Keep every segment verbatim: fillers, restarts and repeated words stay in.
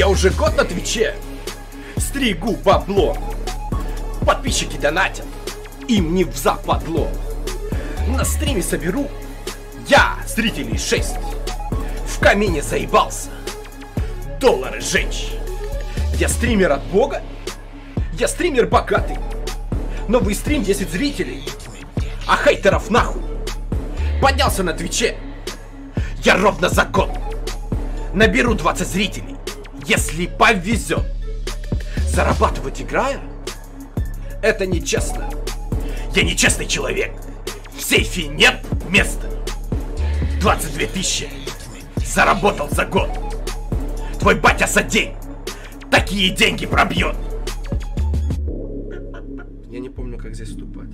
Я уже год на Твиче, стригу бабло. Подписчики донатят, им не в западло. На стриме соберу я зрителей шесть. В камине заебался доллары жечь. Я стример от бога, я стример богатый. Новый стрим десять зрителей, а хейтеров нахуй. Поднялся на Твиче, я ровно за год наберу двадцать зрителей, если повезет. Зарабатывать играя — это нечестно. Я нечестный человек, в сейфе нет места. Двадцать две тысячи заработал за год. Твой батя за день такие деньги пробьет. Я не помню, как здесь вступать.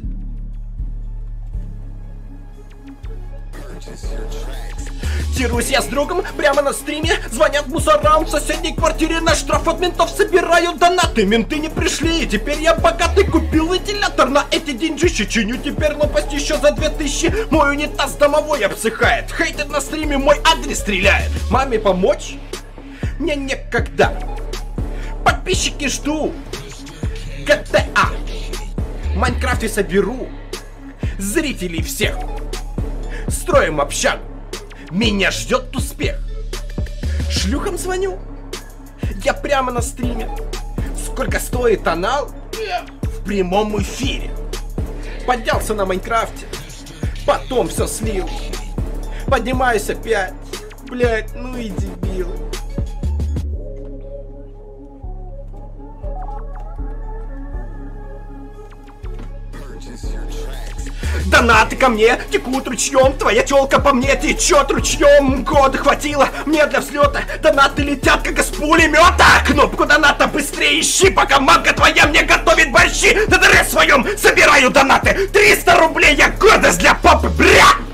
Дерусь я с другом прямо на стриме. Звонят мусорам в соседней квартире. На штраф от ментов собираю донаты. Менты не пришли, теперь я богатый. Купил вентилятор на эти деньжищи. Чиню теперь лопасть еще за две тысячи. Мой унитаз домовой обсыхает. Хейтер на стриме мой адрес стреляет. Маме помочь? Мне некогда. Подписчики жду. джи ти эй. В Майнкрафте соберу зрителей всех. Строим общагу, меня ждет успех. Шлюхам звоню, я прямо на стриме. Сколько стоит анал? В прямом эфире. Поднялся на Майнкрафте, потом все слил. Поднимаюсь опять, блять, ну и дебил. Донаты ко мне текут ручьем. Твоя тёлка по мне течет ручьем. Года хватило мне для взлета. Донаты летят как из пулемета. Кнопку доната быстрее ищи, пока мамка твоя мне готовит борщи. На дыре своем собираю донаты. триста рублей я гордость для папы, бля.